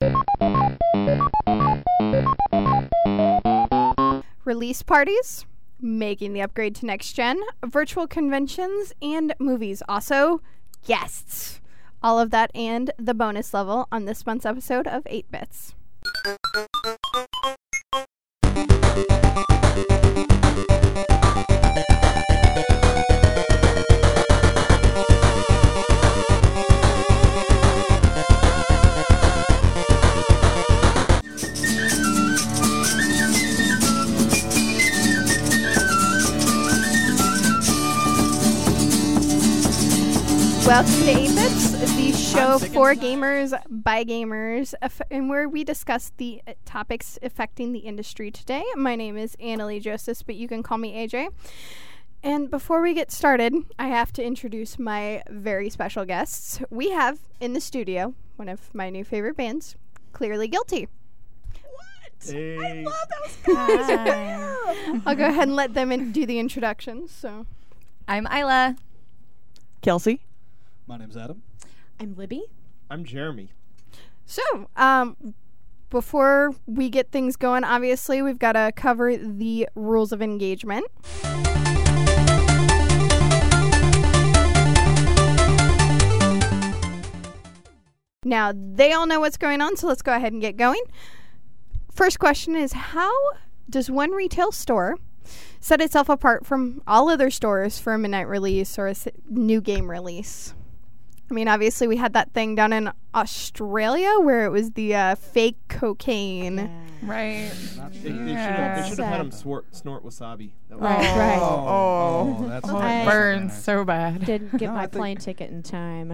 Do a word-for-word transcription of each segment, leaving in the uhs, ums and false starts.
Release parties, making the upgrade to next gen, virtual conventions, and movies. Also, guests. All of that and the bonus level on this month's episode of eight bits. Welcome to eight bits, the show for gamers, by gamers, and where we discuss the topics affecting the industry today. My name is Annalie Joseph, but you can call me A J. And before we get started, I have to introduce my very special guests. We have in the studio one of my new favorite bands, Clearly Guilty. What? Hey. I love those guys. I'll go ahead and let them in- do the introductions. So, I'm Isla. Kelsey. My name's Adam. I'm Libby. I'm Jeremy. So, um, before we get things going, obviously we've got to cover the rules of engagement. Now, they all know what's going on, so let's go ahead and get going. First question is, how does one retail store set itself apart from all other stores for a midnight release or a s- new game release? I mean, obviously, we had that thing down in Australia where it was the uh, fake cocaine. Yeah. Right. Not They, they the- should have That's they should have had sad. him snort, snort wasabi. That was Right, awesome. right. Oh, oh, that's I- that's burns nice. so bad. Didn't get No, my I think- plane ticket in time.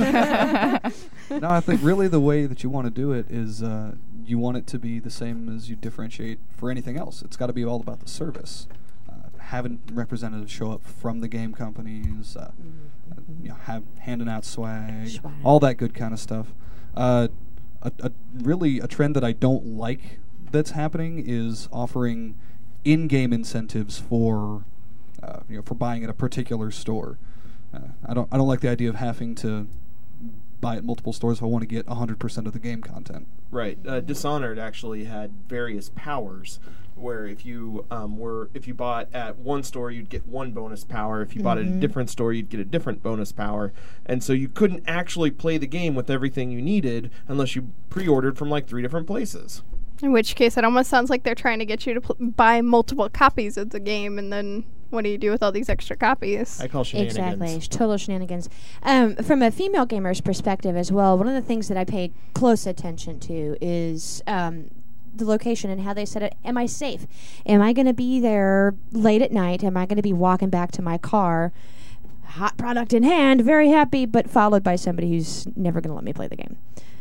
No, I think really the way that you want to do it is uh, you want it to be the same as you differentiate for anything else. It's got to be all about the service. Uh, having representatives show up from the game companies, uh, uh, you know, have handing out swag, Swag. all that good kind of stuff. Uh, a, a really a trend that I don't like that's happening is offering in-game incentives for uh, you know for buying at a particular store. Uh, I don't I don't like the idea of having to buy at multiple stores if I want to get one hundred percent of the game content. Right. Uh, Dishonored actually had various powers, where if you um, were if you bought at one store, you'd get one bonus power. If you bought at a different store, you'd get a different bonus power. And so you couldn't actually play the game with everything you needed unless you pre-ordered from like three different places. In which case, it almost sounds like they're trying to get you to pl- buy multiple copies of the game, and then what do you do with all these extra copies? I call shenanigans. Exactly. It's total shenanigans. Um, from a female gamer's perspective as well, one of the things that I paid close attention to is um, the location and how they said it. Am I safe? Am I going to be there late at night? Am I going to be walking back to my car, hot product in hand, very happy, but followed by somebody who's never going to let me play the game?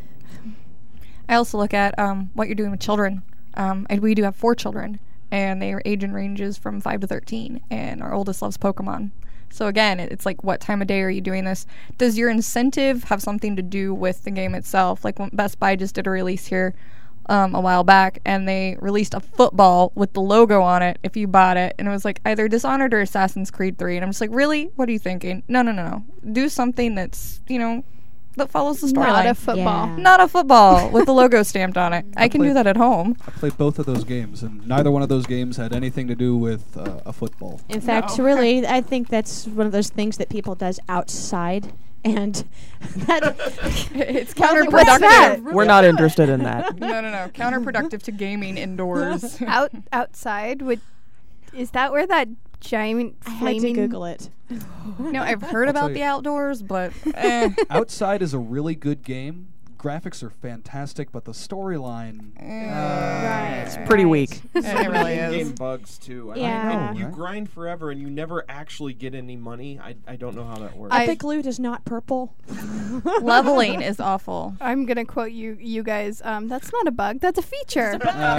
I also look at um, what you're doing with children. Um, and we do have four children, and their age and ranges from five to thirteen, and our oldest loves Pokemon. So again, it, it's like, what time of day are you doing this? Does your incentive have something to do with the game itself? Like when Best Buy just did a release here um, a while back, and they released a football with the logo on it if you bought it, and it was like either Dishonored or Assassin's Creed three, and I'm just like, really? What are you thinking? No, no, no, no. Do something that's, you know, that follows the Not a storyline. football. Yeah. Not a football with the logo stamped on it. I can do played- that at home. I played both of those games, and neither one of those games had anything to do with uh, a football. In fact, really, I think that's one of those things that people does outside, and that It's What's counterproductive. that? We're not interested in that. No, no, no. Counterproductive to gaming indoors. Out outside, would is that where that giant I had to flaming? Google it. No, I've heard I'll tell about you. the outdoors, but eh. Outside is a really good game. Graphics are fantastic, but the storyline. Right. It's pretty weak. it really In-game is. bugs too. I- Yeah. and you right? grind forever and you never actually get any money. I, I don't know how that works. I- Epic Loot is not purple. Leveling is awful. I'm gonna quote you, you guys. Um, that's not a bug. That's a feature.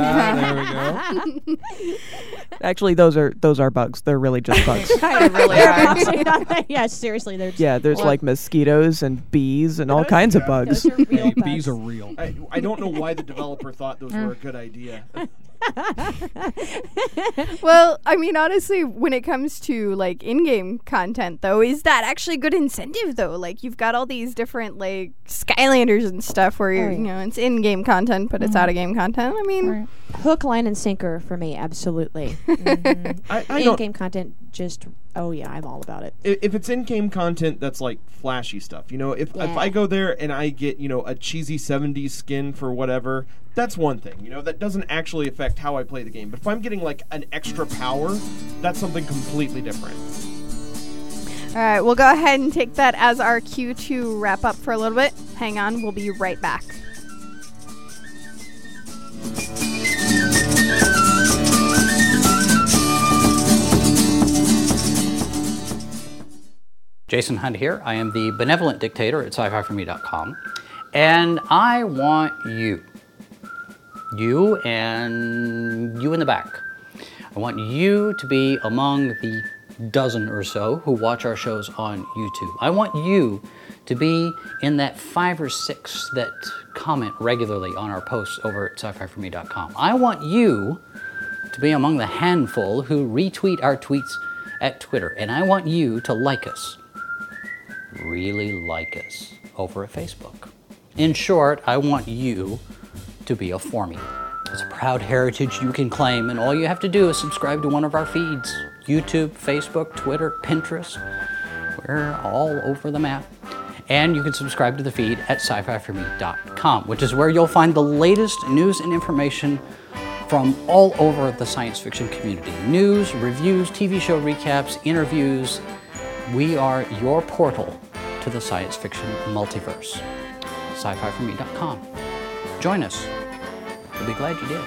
Ah, there we go. Actually, those are those are bugs. They're really just bugs. Kind of really They're are. boxing on that. Yeah, seriously, they're Yeah, there's Well- like mosquitoes and bees and all kinds of bugs. Those are real Hey, bugs. bees are real. I, I don't know why the developer thought those were a good idea. Well, I mean, honestly, when it comes to like in-game content, though, is that actually good incentive? Though, like you've got all these different like Skylanders and stuff where you're, Oh, yeah. you know, it's in-game content, but it's out-of-game content. I mean, Right. Hook, line, and sinker for me, absolutely. Mhm. I, I don't. In-game content, just oh yeah, I'm all about it. i- If it's in-game content that's like flashy stuff, you know, if if Yeah. I go there and I get, you know, a cheesy seventies skin for whatever, that's one thing. You know, that doesn't actually affect how I play the game. But if I'm getting like an extra power, that's something completely different. all right, we'll go ahead and take that as our cue to wrap up for a little bit. Hang on, we'll be right back. Jason Hunt here. I am the benevolent dictator at sci fi for me dot com. And I want you, you and you in the back, I want you to be among the dozen or so who watch our shows on YouTube. I want you to be in that five or six that comment regularly on our posts over at sci fi for me dot com. I want you to be among the handful who retweet our tweets at Twitter. And I want you to like us. Really like us over at Facebook. In short, I want you to be a formie. It's a proud heritage you can claim, and all you have to do is subscribe to one of our feeds. YouTube, Facebook, Twitter, Pinterest. We're all over the map. And you can subscribe to the feed at sci fi for me dot com, which is where you'll find the latest news and information from all over the science fiction community. News, reviews, T V show recaps, interviews. We are your portal to the science fiction multiverse. sci fi for me dot com. Join us. We'll be glad you did.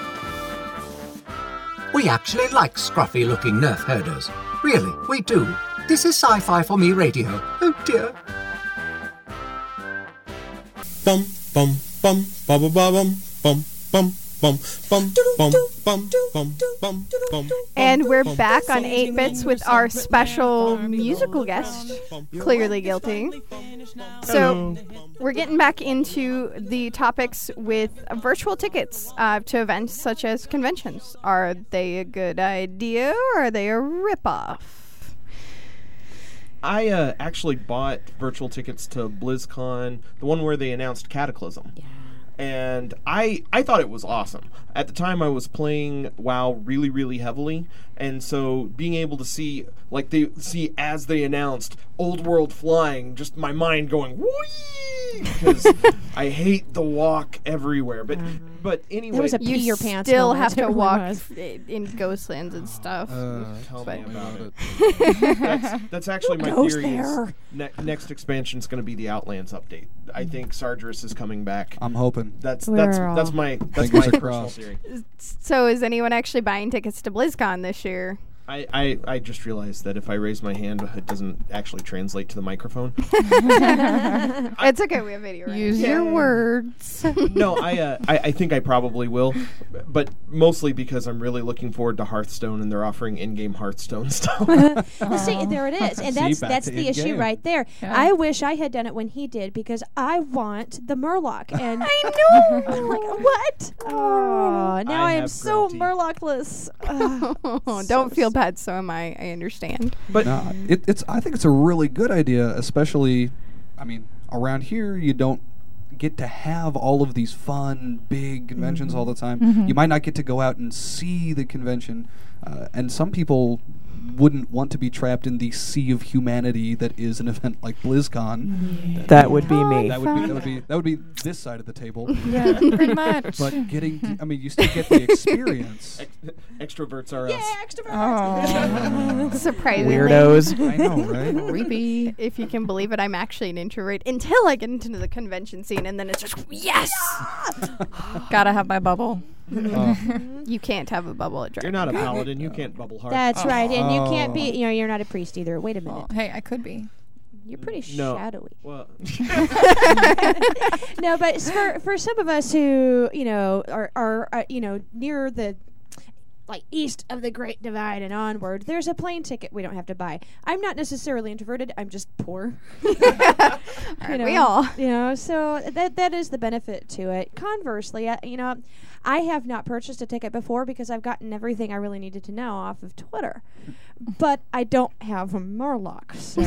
We actually like scruffy-looking nerf herders. Really, we do. This is Sci-Fi for Me Radio. Oh dear. Bum bum bum bum bum bum bum bum bum bum bum bum bum bum bum. And we're back on eight bits with our special musical guest, Clearly Guilty. So we're getting back into the topics with virtual tickets uh, to events such as conventions. Are they a good idea or are they a ripoff? I uh, actually bought virtual tickets to BlizzCon, the one where they announced Cataclysm. Yeah. And I I thought it was awesome. At the time, I was playing WoW really, really heavily, and so being able to see, like, they see as they announced Old World flying, just my mind going, whee! Because I hate the walk everywhere. But but anyway, There was a You pee your pants still moment. have It to really walk was. f- in Ghostlands and stuff. Uh, tell But- me about it. that's, that's actually my goes theory. Is there? ne- next expansion is going to be the Outlands update. I think Sargeras is coming back. I'm hoping. That's We're that's all- that's my that's Fingers my personal crossed. theory. So is anyone actually buying tickets to BlizzCon this year? I, I, I just realized that if I raise my hand, it doesn't actually translate to the microphone. It's okay, we have video. Right? Use your words. No, I, uh, I I think I probably will, but mostly because I'm really looking forward to Hearthstone, and they're offering in-game Hearthstone stuff. Well, see, there it is, and See, that's back that's to the issue in-game. right there. Yeah. I wish I had done it when he did because I want the Murloc, and I know. I'm like, what? Oh, now I I, am have so grilled teeth. Murlocless. Ugh. Oh, don't feel bad. So am I. I understand. But No, it, it's. I think it's a really good idea, especially. I mean, around here you don't get to have all of these fun big conventions all the time. You might not get to go out and see the convention, uh, and some people wouldn't want to be trapped in the sea of humanity that is an event like BlizzCon. That would be me. That would be that would be that would be this side of the table. Yeah, pretty much. But getting, to, I mean, you still get the experience. ex- extroverts are us. Oh, Surprisingly, Weirdos. I know, right? creepy. If you can believe it, I'm actually an introvert until I get into the convention scene, and then it's just yes. Gotta have my bubble. Oh. You can't have a bubble at You're Dragon. not a paladin. You can't bubble heart. That's right, and you can't be. Oh. You know, you're not a priest either. Wait a minute, Well, hey, I could be. you're pretty No. shadowy. Well, No, but s- for for some of us who you know are are uh, you know near the like east of the Great Divide and onward, there's a plane ticket we don't have to buy. I'm not necessarily introverted. I'm just poor. Aren't we all? You know, so that that is the benefit to it. Conversely, I, you know, I have not purchased a ticket before because I've gotten everything I really needed to know off of Twitter. But I don't have a Murloc, so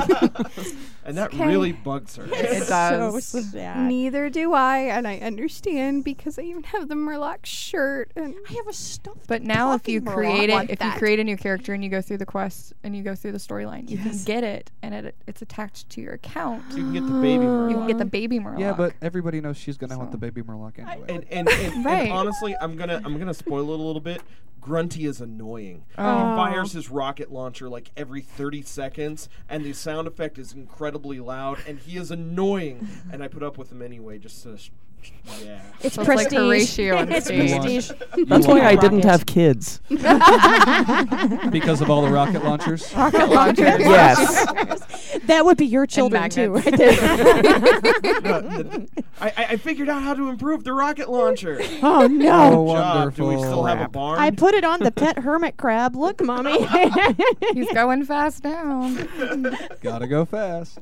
And that Okay. really bugs her. It does. so sad. Neither do I, and I understand because I even have the Murloc shirt. And I have a stuffed. But now, if you talking Murloc. create want it, if that. you create a new character and you go through the quest and you go through the storyline, you can Yes. get it, and it it's attached to your account. So you can get the baby Murloc. You can get the baby Murloc. Yeah, but everybody knows she's gonna want the So- baby Murloc anyway. And and, and, Right. and honestly, I'm gonna I'm gonna spoil it a little bit. Grunty is annoying. Oh. He fires his rocket launcher like every thirty seconds, and the sound effect is incredibly loud, and he is annoying. And I put up with him anyway, just to, sh- yeah. It's So it's like prestige. Horatio on it's stage. prestige. That's You why want I didn't rockets. have kids. Because of all the rocket launchers. rocket launchers. Yes. That would be your children too, magnets. right there. No, the- I, I I figured out how to improve the rocket launcher. Oh Oh, no! Job. Do we wonderful. still have a Crap. barn? I put it on the pet hermit crab. Look, mommy. He's going fast now. Gotta go fast.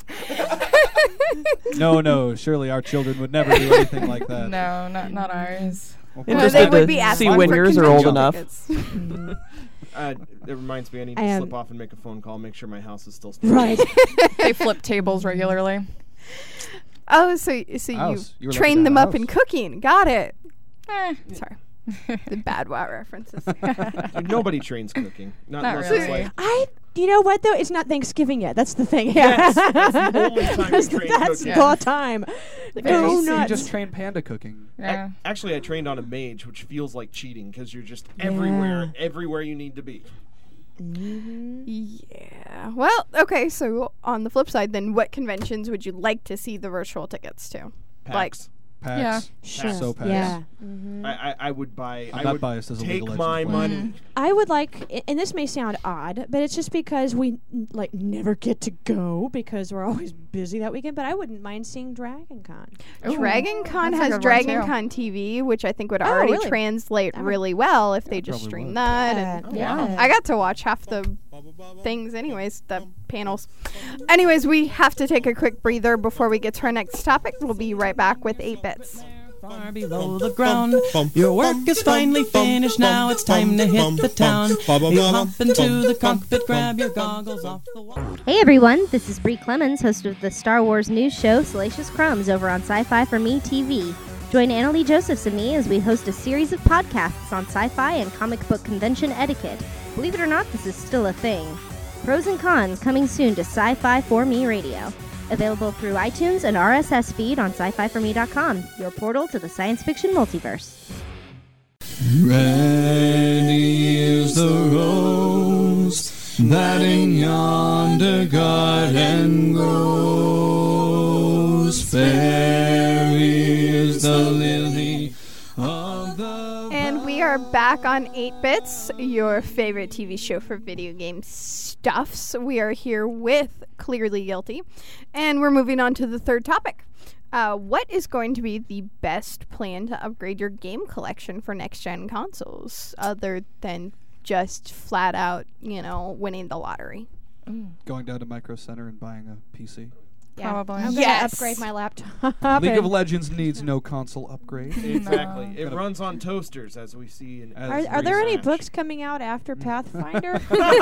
No, no. Surely our children would never do anything like that. No, not not ours. Well, It Well, just they good would to be see asking when for yours are old convention enough. tickets. Uh, it reminds me, I need to Um, slip off and make a phone call, make sure my house is still Right. They flip tables regularly. Oh, so so House. you You were lucky train to them have a up in house. cooking. Got it. Eh. Sorry, the bad WoW references. Dude, nobody trains cooking. Not, Not unless really. it's like I. You know what though? It's not Thanksgiving yet. That's the thing. Yes, that's the only time you That's, train that's cooking. the time. You Go just- you nuts. just train panda cooking. Yeah. Actually, I trained on a mage, which feels like cheating because you're just everywhere, everywhere you need to be. Yeah. Well, okay. So on the flip side, then, what conventions would you like to see the virtual tickets to? Like, Packs. Packs. Yeah. Sure. So packs. Yeah. I, I, I would buy. I'm I not would biased as a take League of my Legends player. money. I would like, i- and this may sound odd, but it's just because we n- like never get to go because we're always busy that weekend. But I wouldn't mind seeing Dragon Con. Dragon Con that's a has good one, Dragon too. Con T V, which I think would Oh, already really? translate That would- really well if they just probably stream would. that. And Yeah. I got to watch half the things, anyways, the panels. Anyways, we have to take a quick breather before we get to our next topic. We'll be right back with eight bits. Far below the ground. Your work is finally finished. Now it's time to hit the town. You hop into the cockpit, grab your goggles off the wall. Hey everyone, this is Brie Clemens, host of the Star Wars news show Salacious Crumbs over on Sci-Fi for Me T V. Join Annalie Josephs and me as we host a series of podcasts on sci-fi and comic book convention etiquette. Believe it or not, this is still a thing. Pros and cons coming soon to Sci-Fi for Me Radio. Available through iTunes and R S S feed on sci fi for me dot com, your portal to the science fiction multiverse. Ready is the rose that in yonder garden grows. Fair is the lily of the And we are back on eight bits, your favorite T V show for video game stuffs. We are here with Clearly Guilty, and we're moving on to the third topic. Uh, what is going to be the best plan to upgrade your game collection for next-gen consoles, other than just flat out, you know, winning the lottery? Going down to Micro Center and buying a P C. Yeah. Probably. I'm gonna Yes. upgrade my laptop. League of and- Legends needs no console upgrade. Exactly. It Gotta- runs on toasters, as we see in. As- Are, as are there any Smash. books coming out after Pathfinder?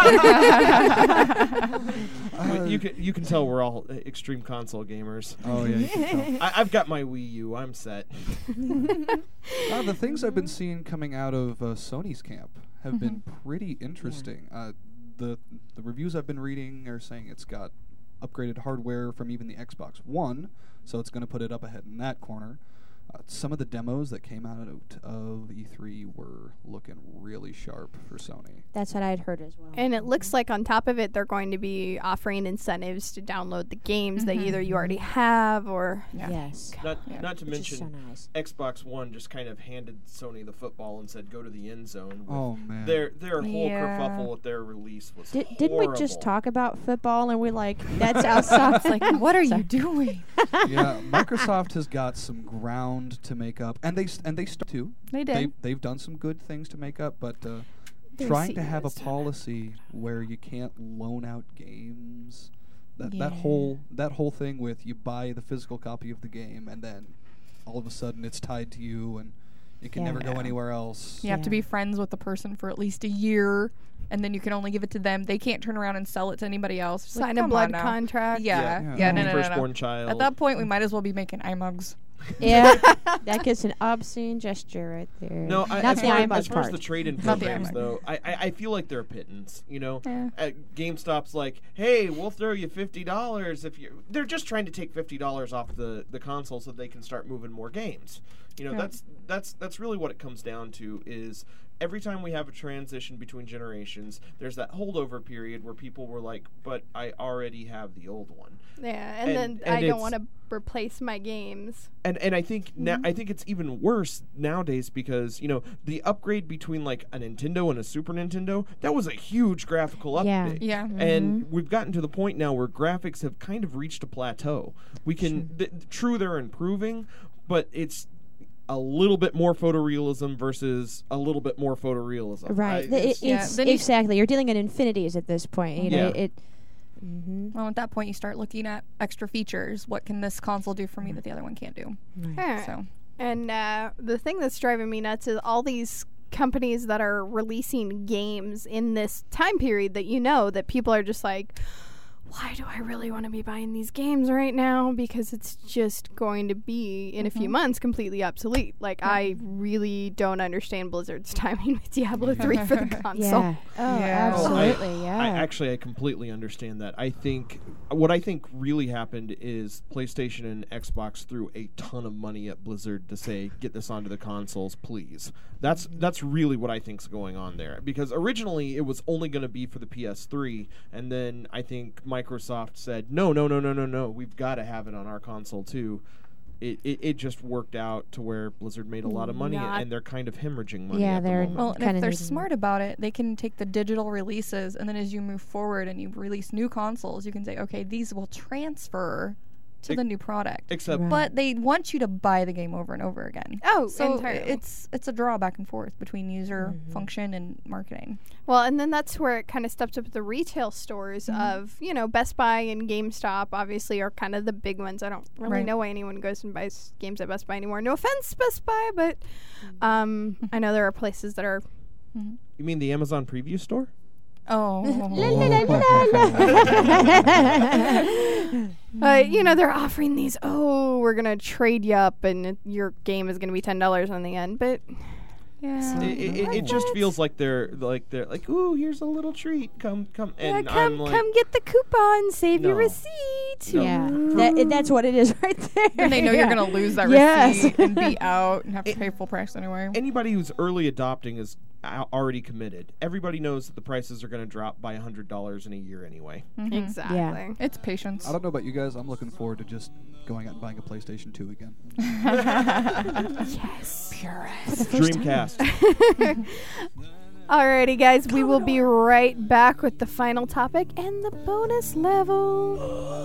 But you can you can tell we're all uh, extreme console gamers. Oh yeah. You can tell. I, I've got my Wii U. I'm set. Uh, the things I've been seeing coming out of uh, Sony's camp have been pretty interesting. Uh, the the reviews I've been reading are saying it's got upgraded hardware from even the Xbox One, so it's going to put it up ahead in that corner. Uh, some of the demos that came out of E three were looking really sharp for Sony. That's what I'd heard as well. And it looks like on top of it, they're going to be offering incentives to download the games that either you already have or. Yeah. Yes. Not Yeah. not to Which is mention so nice. Xbox One just kind of handed Sony the football and said, "Go to the end zone." with Oh man. Their their whole Yeah. kerfuffle with their release was Did, didn't we just horrible. talk about football and we're like, that's outside? It's like, what are you doing? Yeah, Microsoft has got some ground to make up, and they s- and they start to. They did. They they've done some good things to make up, but uh, Their trying C E to have a Os don't. policy where you can't loan out games. That that Yeah. whole that whole thing with you buy the physical copy of the game and then all of a sudden it's tied to you and it can Yeah. never go Yeah. anywhere else. You have to Yeah. be friends with the person for at least a year, and then you can only give it to them. They can't turn around and sell it to anybody else. It's like, Sign a come blood on now. contract. Yeah, Yeah. yeah, Yeah. no, no, no, Firstborn no. child. At that point, we might as well be making iMugs. Yeah, that gets an obscene gesture right there. No, I, not as, the far, iMug as far as part. the trade-in Not the programs, iMug. though, I, I I feel like they're a pittance. You know, Yeah. at GameStop's like, hey, we'll throw you fifty dollars if you. They're just trying to take fifty dollars off the the console so they can start moving more games. You know, Yeah. that's that's that's really what it comes down to. Is every time we have a transition between generations, there's that holdover period where people were like, but I already have the old one. Yeah, and, And- then and I don't it's- want to replace my games. And and I think now Mm-hmm. I think it's even worse nowadays because you know the upgrade between like a Nintendo and a Super Nintendo, that was a huge graphical Yeah. update. Yeah. And we've gotten to the point now where graphics have kind of reached a plateau. We can th- true they're improving, but it's a little bit more photorealism versus a little bit more photorealism. Right. I- The- it- it's- Yeah, it's then you- exactly. You're dealing in infinities at this point. You know, Yeah. it. Mm-hmm. Well, at that point, you start looking at extra features. What can this console do for me that the other one can't do? Yeah. So, And uh, the thing that's driving me nuts is all these companies that are releasing games in this time period that you know that people are just like, why do I really want to be buying these games right now? Because it's just going to be, in a few months, completely obsolete. Like, I really don't understand Blizzard's timing with Diablo three for the console. Yeah. Oh, Yeah. Oh, I- absolutely. yeah. I actually I completely understand that. I think what I think really happened is PlayStation and Xbox threw a ton of money at Blizzard to say get this onto the consoles, please. That's that's really what I think's going on there because originally it was only going to be for the P S three and then I think Microsoft said no no no no no no we've got to have it on our console too. It, it it just worked out to where Blizzard made a lot of money Not- and they're kind of hemorrhaging money Yeah, at the they're- moment. well, and Kinda if they're needed smart about it, they can take the digital releases, and then as you move forward and you release new consoles, you can say, okay, these will transfer to Ex- the new product. Except Right. But they want you to buy the game over and over again. Oh, So entirely. it's it's a draw back and forth between user function and marketing. Well, and then that's where it kind of steps up the retail stores of, you know, Best Buy and GameStop obviously are kind of the big ones. I don't really Right. know why anyone goes and buys games at Best Buy anymore. No offense, Best Buy, but um, I know there are places that are. You mean the Amazon preview store? Oh. Uh, you know, they're offering these, oh, we're going to trade you up and it, your game is going to be ten dollars on the end. But Yeah. It, it, it, it just feels like they're like they're like, ooh, here's a little treat. Come, come, yeah, and come, I'm like, come get the coupon, save your No. receipt. No. Yeah, that, it- that's what it is right there. And they know Yeah. you're going to lose that Yes. receipt and be out and have to pay full price anyway. anybody who's early adopting is a- already committed. Everybody knows that the prices are going to drop by a hundred dollars in a year anyway. Exactly. Yeah. It's patience. I don't know about you guys. I'm looking forward to just going out and buying a PlayStation two again. Yes. Purist. Dreamcast. Alrighty, guys, we will be right back with the final topic and the bonus level.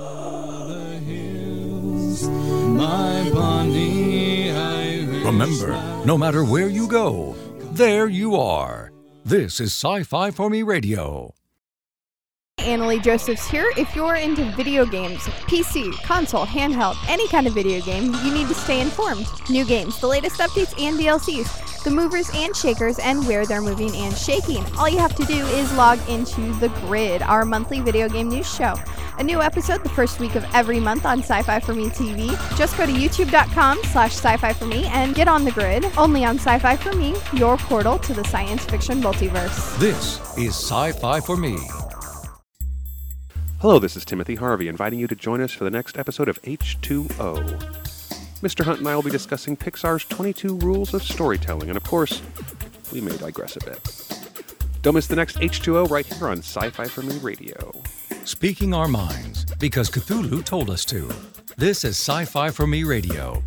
My Bonnie, I Remember, no matter where you go, there you are. This is Sci-Fi for Me Radio. Annalie Josephs here. If you're into video games, P C, console, handheld, any kind of video game, you need to stay informed. New games, the latest updates and D L Cs, the movers and shakers, and where they're moving and shaking. All you have to do is log into The Grid, our monthly video game news show. A new episode the first week of every month on Sci-Fi For Me T V. Just go to youtube.com slash sci-fi for me and get on The Grid, only on Sci-Fi For Me, your portal to the science fiction multiverse. This is Sci-Fi for Me. Hello, this is Timothy Harvey, inviting you to join us for the next episode of H two O. Mister Hunt and I will be discussing Pixar's twenty-two Rules of Storytelling, and of course, we may digress a bit. Don't miss the next H two O right here on Sci-Fi For Me Radio. Speaking our minds, because Cthulhu told us to. This is Sci-Fi for Me Radio.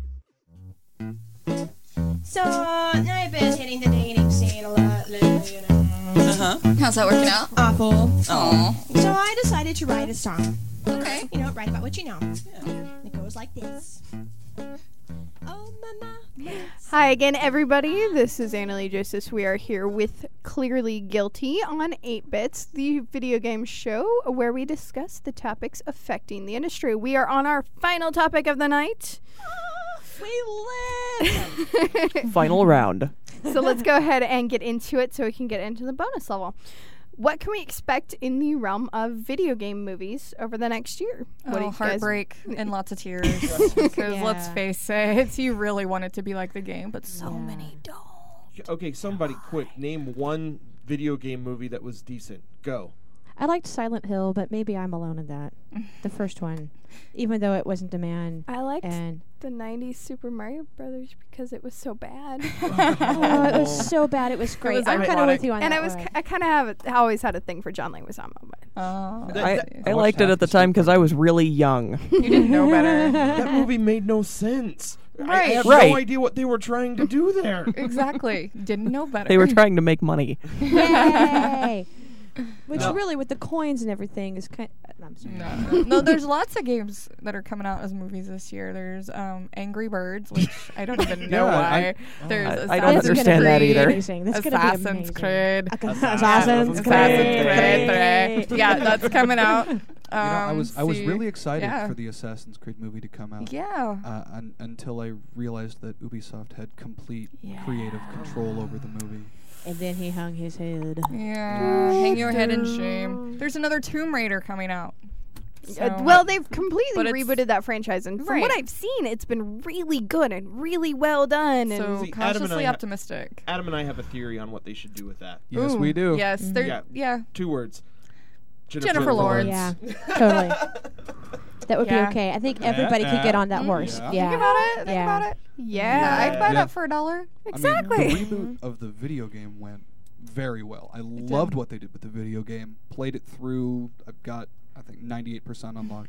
So, now I've been hitting the dating scene a lot lately, you know. Uh-huh. How's that working out? Awful. Oh. So I decided to write a song. Okay. You know, write about what you know. It goes like this. Oh Hi again, everybody. This is Annalie Joseph. We are here with Clearly Guilty on eight bits, the video game show where we discuss the topics affecting the industry. We are on our final topic of the night. We live! Final round. So let's go ahead and get into it so we can get into the bonus level. What can we expect in the realm of video game movies over the next year? What do Oh, you guys- heartbreak and lots of tears. Because let's Yeah. face it, you really want it to be like the game, but so many don't. Okay, somebody quick, name one video game movie that was decent. Go. I liked Silent Hill, but maybe I'm alone in that. The first one. Even though it wasn't a man. I liked and the nineties Super Mario Brothers because it was so bad. oh, it was so bad. It was great. was I'm kind of with you on and that I was, one. ki- I kind of have, a, I always had a thing for John Leguizamo. But Oh. I, I liked it at the time because I was really young. You didn't know better. That movie made no sense. I, I Right. have Right. no idea what they were trying to do there. Exactly. Didn't know better. They were trying to make money. Yay! Which No. really, with the coins and everything, is kind. Uh, I'm sorry. No, no, there's lots of games that are coming out as movies this year. There's um, Angry Birds, which I don't even know Yeah, why. I- there's I- I don't Assassin's understand that Creed, either. Amazing. That's gonna be Assassin's amazing. Creed. Assassin's Assassin's Creed. Creed. Yeah, that's coming out. Um, You know, I was I was see- really excited yeah. for the Assassin's Creed movie to come out. Yeah. Uh, un- until I realized that Ubisoft had complete Yeah. creative control over the movie. And then he hung his head. Yeah, hang your head in shame. There's another Tomb Raider coming out. Uh, So- well, they've completely But it's- rebooted that franchise, and from what Right. I've seen, it's been really good and really well done. And So See, Adam and I cautiously ha- optimistic. Adam and I have a theory on what they should do with that. Yes, Ooh, we do. Yes, they're Yeah. yeah. Two words. Jennifer Lawrence. Yeah, totally. That would Yeah. be okay. I think everybody could get on that Mm, horse. yeah. Yeah. Think about it. Think Yeah. about it. yeah, Yeah, I'd buy Yeah. that for a dollar. exactly. I mean, the reboot of the video game went very well. I loved what they did with the video game. Played it through. I've got, I think, ninety-eight percent unlocked.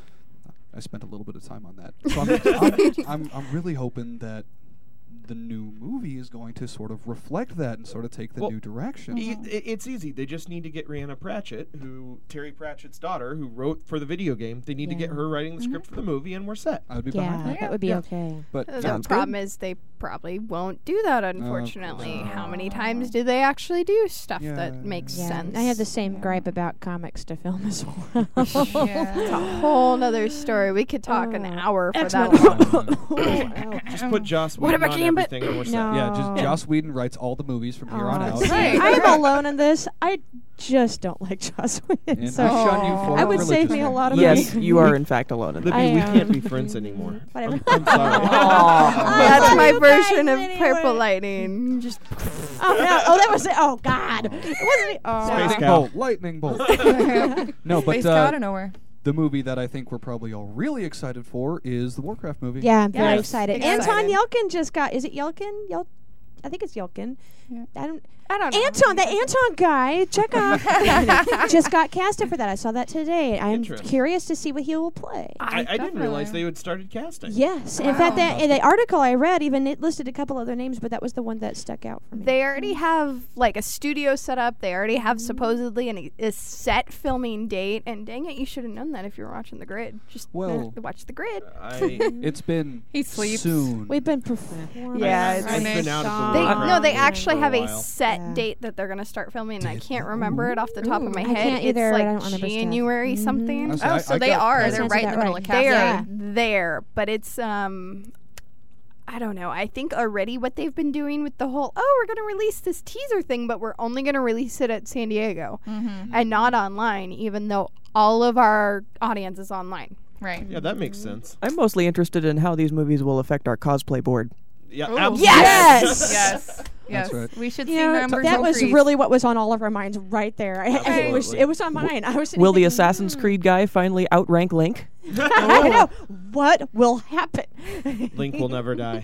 I spent a little bit of time on that. So I'm, I'm, I'm, I'm really hoping that the new movie is going to sort of reflect that and sort of take the Well, new direction. E- i- it's easy. They just need to get Rhianna Pratchett, who Terry Pratchett's daughter, who wrote for the video game. They need to get Yeah. her writing the script for the movie, and we're set. I would be behind Yeah, that. that would be Yeah. okay. But The Sounds problem good. is they probably won't do that, unfortunately. course. How many times do they actually do stuff Yeah. that makes Yeah, sense? I have the same gripe about comics to film as well. It's a whole nother story. We could talk an Oh. hour for X-Men. that long. Oh, Just put Joss What Whedon about on Gambit? everything, and we're set. No. yeah, just Oh. Joss Whedon writes all the movies from here on Oh, out. see, Right. I am alone in this. I just don't like Joss Whedon. And So I shun you for I it would save me religiously. a lot of Yes, money. you are in fact alone in Libby, that. I we am. can't be friends anymore. Whatever. I'm, I'm sorry. That's my You guys version of anyway. Purple Lightning. Just Oh no! Oh, that was it. Oh God! It wasn't. Oh. Space Lightning Cow. bolt, lightning bolt. no, but Space Cow out uh, of nowhere. the movie that I think we're probably all really excited for is the Warcraft movie. Yeah, I'm very Yes. excited. Excited. Anton Yelkin just got. Is it Yelkin? Yel- I think it's Yelkin. Yeah. I don't. I don't know. Anton, the Anton guy, check out. just got casted for that. I saw that today. I'm Interesting. curious to see what he will play. I, I didn't realize definitely- they had started casting. Yes, in fact, that in the article I read, even it listed a couple other names, but that was the one that stuck out for me. They already have like a studio set up. They already have supposedly an, a set filming date. And dang it, you should have known that if you were watching the grid. Just Well- uh, watch the grid. I, It's been He sleeps. soon. We've been performing. Yeah, I, it's- I've been out of the They, Warcraft no, they movie actually for have a while. set Yeah. date that they're going to start filming, and I can't remember it off the top of my I head. can't either, it's but I like don't remember stuff. January Mhm. something. I see, Oh, I- so I they got- are. That They're sounds right in about the middle right. of They casting. are there, but it's um I don't know. I think already what they've been doing with the whole, oh, we're going to release this teaser thing, but we're only going to release it at San Diego Mm-hmm. and not online, even though all of our audience is online. Right. Yeah, that makes sense. I'm mostly interested in how these movies will affect our cosplay board. Yeah, Ooh. absolutely. Yes! Yes. Yes. That's right. We should You see know, numbers that was increase. really what was on all of our minds right there. I, I- it was Absolutely. it was on mine. I was sitting Will the thinking, Assassin's hmm. Creed guy finally outrank Link? I know what will happen. Link will never die.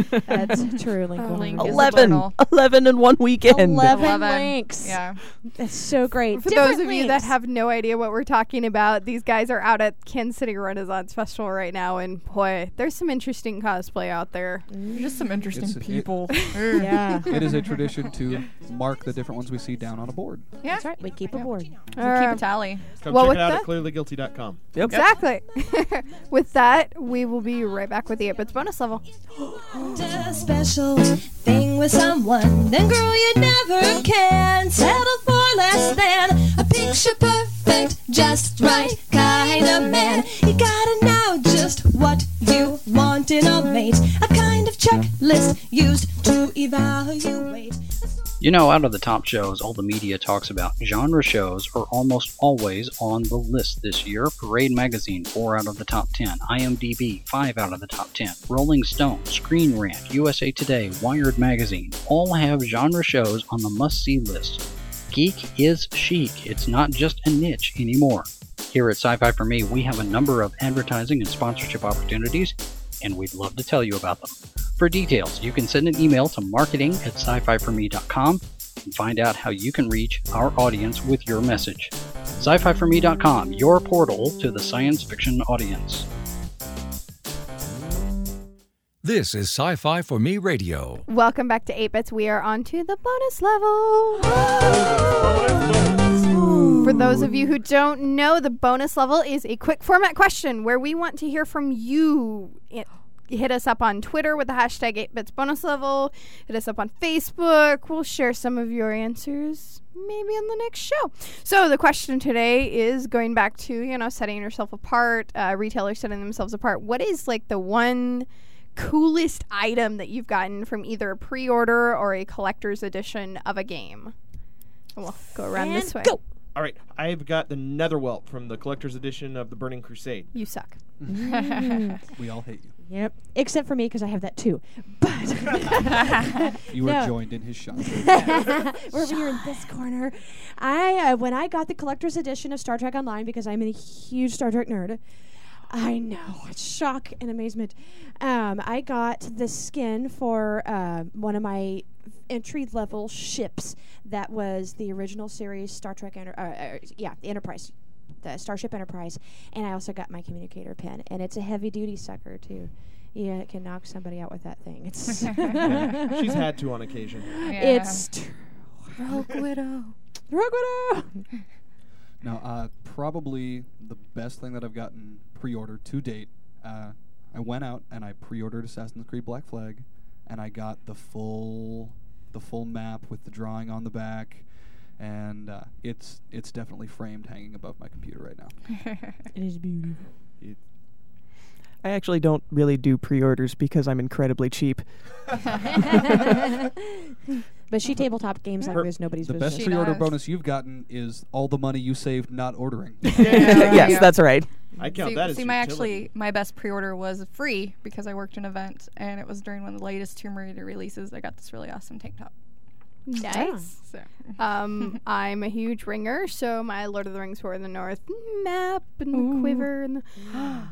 That's true. Link will Link never is die. Eleven. immortal. Eleven in one weekend. Eleven, Eleven. links. Yeah. That's so great. For Different those of you that links. have no idea what we're talking about, these guys are out at Kansas City Renaissance Festival right now, and boy, there's some interesting cosplay out there. Just some interesting It's- it- people. yeah, It is a tradition to mark the different ones we see down on a board. Yeah. that's right. We keep a board. We Uh, keep a tally. Come Well, check with it out that- at clearly guilty dot com. Yep. Exactly. With that, we will be right back back with the eight bits bonus level. A special thing with someone, then girl, you never can settle for less than a picture perfect, just right kind of man. You gotta know just what you want in a mate, a kind of checklist used to evaluate. You know, out of the top shows all the media talks about, genre shows are almost always on the list this year. Parade Magazine, four out of the top ten. IMDb, five out of the top ten. Rolling Stone, Screen Rant, U S A Today, Wired Magazine, all have genre shows on the must-see list. Geek is chic. It's not just a niche anymore. Here at Sci-Fi For Me, we have a number of advertising and sponsorship opportunities, and we'd love to tell you about them. For details, you can send an email to marketing at sci fi for me dot com and find out how you can reach our audience with your message. sci fi for me dot com, your portal to the science fiction audience. This is Sci-Fi For Me Radio. Welcome back to eight bits. We are on to the bonus level. For those of you who don't know, the bonus level is a quick format question where we want to hear from you. It, hit us up on Twitter with the hashtag eight bits bonus level. Hit us up on Facebook. We'll share some of your answers maybe on the next show. So the question today is going back to, you know, setting yourself apart, uh, retailers setting themselves apart. What is like the one coolest item that you've gotten from either a pre-order or a collector's edition of a game? We'll go around And this way. go. All right, I've got the Netherwelt from the collector's edition of the Burning Crusade. You suck. Mm. We all hate you. Yep. Except for me, because I have that too. But You were No. joined in his shop. Wherever you're in this corner. I uh, when I got the collector's edition of Star Trek Online, because I'm a huge Star Trek nerd. I know, it's shock and amazement. Um, I got the skin for uh, one of my entry level ships that was the original series Star Trek, Enter- uh, uh, yeah, the Enterprise, the Starship Enterprise, and I also got my communicator pen, and it's a heavy duty sucker too. Yeah, it can knock somebody out with that thing. It's Yeah, she's had to on occasion. It's true. Rogue Widow. Rogue Widow. Now, uh, probably the best thing that I've gotten pre-ordered to date. Uh, I went out and I pre-ordered Assassin's Creed Black Flag, and I got the full, the full map with the drawing on the back, and uh, it's it's definitely framed, hanging above my computer right now. It is beautiful. It, I actually don't really do pre-orders because I'm incredibly cheap. But she tabletop games like Her- there's nobody's the business. best pre-order bonus you've gotten is all the money you saved not ordering. Yes, that's right. I count see, that as see my utility. actually my best pre-order was free because I worked an event and it was during one of the latest Tomb Raider releases. I got this really awesome tank top. Nice. So. um, I'm a huge ringer, so my Lord of the Rings War in the North map and the quiver and the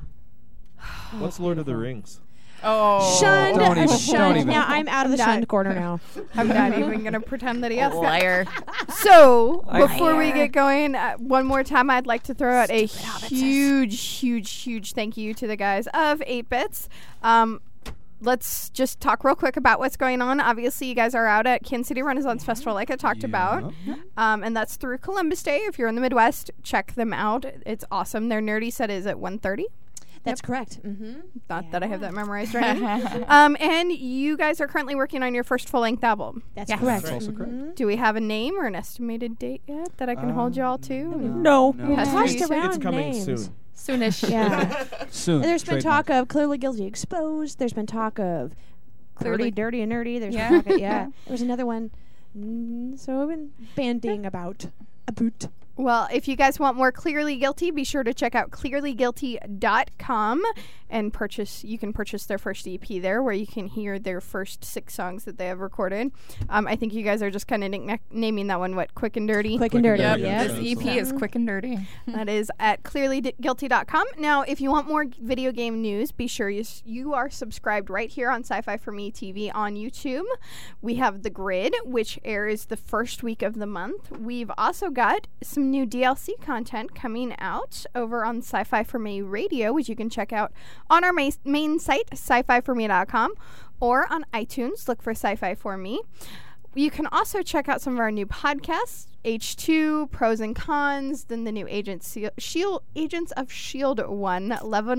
What's Lord of the Rings? Oh, Shunned. Don't even- shunned. don't even. Now I'm out of the Not- shunned corner now. I'm not even going to pretend that he has that. Liar. So, I- before we get going, uh, one more time, I'd like to throw out a huge, huge, huge thank you to the guys of eight bits. Um, let's just talk real quick about what's going on. Obviously, you guys are out at Kansas City Renaissance Festival, like I talked about. Um, and that's through Columbus Day. If you're in the Midwest, check them out. It's awesome. Their nerdy set is at one thirty. That's correct. Mm-hmm. Not that I have that memorized right now. Um, and you guys are currently working on your first full-length album. That's Yes. correct. That's also correct. Mhm. Do we have a name or an estimated date yet that I can hold you all to? No. No. We Has to tossed be- around It's coming names. soon. Soonish. Yeah. Soon. There's been trademark. talk of Clearly Guilty Exposed. There's been talk of Clearly- Dirty, Dirty, and Nerdy. There's Yeah. been talk of, yeah. There's another one. Mm, so I've been banding about. About. Well, if you guys want more Clearly Guilty, be sure to check out clearly guilty dot com and purchase. You can purchase their first E P there, where you can hear their first six songs that they have recorded. Um, I think you guys are just kind of nick- naming that one what Quick and Dirty. Quick and Dirty. Yep. Yeah. This E P is quick and dirty. That is at clearly guilty dot com. Now, if you want more g- video game news, be sure you, s- you are subscribed right here on Sci-Fi For Me T V on YouTube. We have The Grid, which airs the first week of the month. We've also got some new D L C content coming out over on Sci-Fi For Me Radio, which you can check out on our ma- main site, sci fi for me dot com, or on iTunes. Look for Sci-Fi For Me. You can also check out some of our new podcasts, H two, Pros and Cons, then the new Agents Seal, Shield, Agents of S H I E L D one, Level,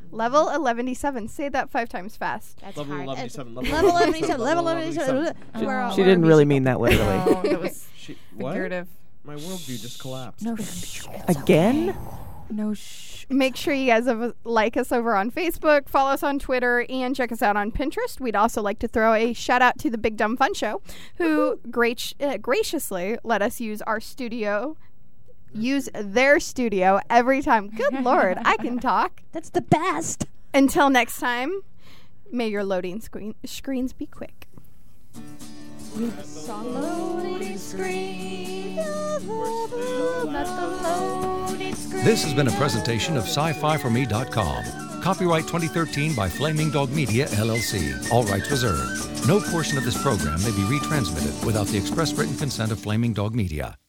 Level eleven seven. Say that five times fast. That's Level hard. eleven seven. Level Level eleven eleven seven. Level eleven seven. She, We're all- she we're didn't really musical. mean that literally. No, it was She, what? figurative. My worldview just collapsed. No, sh- Again? no, sh- Make sure you guys have, like us over on Facebook, follow us on Twitter, and check us out on Pinterest. We'd also like to throw a shout out to the Big Dumb Fun Show, who great, uh, graciously let us use our studio, use their studio every time. Good Lord, I can talk. That's the best. Until next time, may your loading screen screens be quick. Loading screen. Let the loading screen. This has been a presentation of sci fi for me dot com. Copyright twenty thirteen by Flaming Dog Media, L L C. All rights reserved. No portion of this program may be retransmitted without the express written consent of Flaming Dog Media.